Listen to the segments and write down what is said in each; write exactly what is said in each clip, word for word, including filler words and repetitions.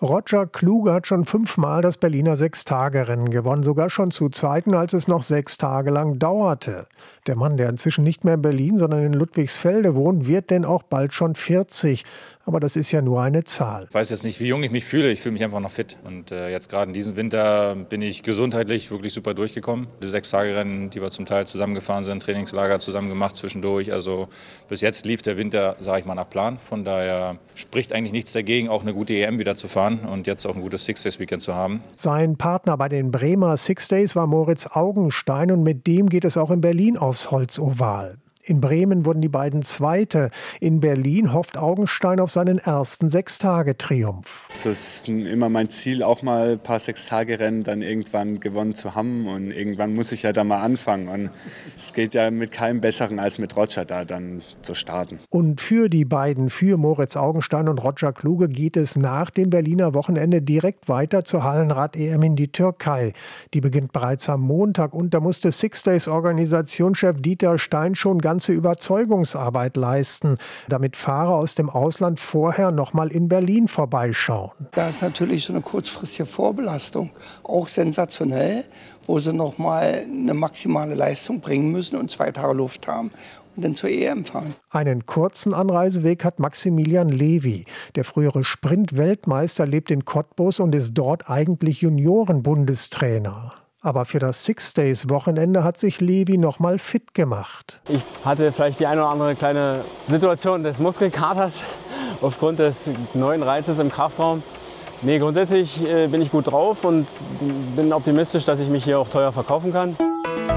Roger Kluge hat schon fünfmal das Berliner Sechstagerennen gewonnen, sogar schon zu Zeiten, als es noch sechs Tage lang dauerte. Der Mann, der inzwischen nicht mehr in Berlin, sondern in Ludwigsfelde wohnt, wird denn auch bald schon vierzig. Aber das ist ja nur eine Zahl. Ich weiß jetzt nicht, wie jung ich mich fühle. Ich fühle mich einfach noch fit. Und äh, jetzt gerade in diesem Winter bin ich gesundheitlich wirklich super durchgekommen. Die Sechstagerennen, die wir zum Teil zusammengefahren sind, Trainingslager zusammen gemacht zwischendurch. Also bis jetzt lief der Winter, sage ich mal, nach Plan. Von daher spricht eigentlich nichts dagegen, auch eine gute E M wieder zu fahren und jetzt auch ein gutes Six-Days-Weekend zu haben. Sein Partner bei den Bremer Six Days war Moritz Augenstein und mit dem geht es auch in Berlin aufs Holzoval. In Bremen wurden die beiden Zweite. In Berlin hofft Augenstein auf seinen ersten Sechstagetriumph. Es ist immer mein Ziel, auch mal ein paar Sechstagerennen dann irgendwann gewonnen zu haben. Und irgendwann muss ich ja da mal anfangen. Und es geht ja mit keinem Besseren als mit Roger da dann zu starten. Und für die beiden, für Moritz Augenstein und Roger Kluge, geht es nach dem Berliner Wochenende direkt weiter zur Hallenrad-E M in die Türkei. Die beginnt bereits am Montag und da musste Six Days Organisationschef Dieter Stein schon ganz ganze Überzeugungsarbeit leisten, damit Fahrer aus dem Ausland vorher noch mal in Berlin vorbeischauen. Da ist natürlich so eine kurzfristige Vorbelastung auch sensationell, wo sie noch mal eine maximale Leistung bringen müssen und zwei Tage Luft haben und dann zur E M fahren. Einen kurzen Anreiseweg hat Maximilian Levy. Der frühere Sprint-Weltmeister lebt in Cottbus und ist dort eigentlich Junioren-Bundestrainer. Aber für das Six-Days-Wochenende hat sich Levy noch mal fit gemacht. Ich hatte vielleicht die eine oder andere kleine Situation des Muskelkaters aufgrund des neuen Reizes im Kraftraum. Nee, grundsätzlich äh, bin ich gut drauf und bin optimistisch, dass ich mich hier auch teuer verkaufen kann.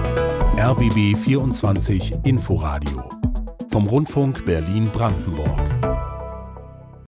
R B B vierundzwanzig Inforadio vom Rundfunk Berlin-Brandenburg.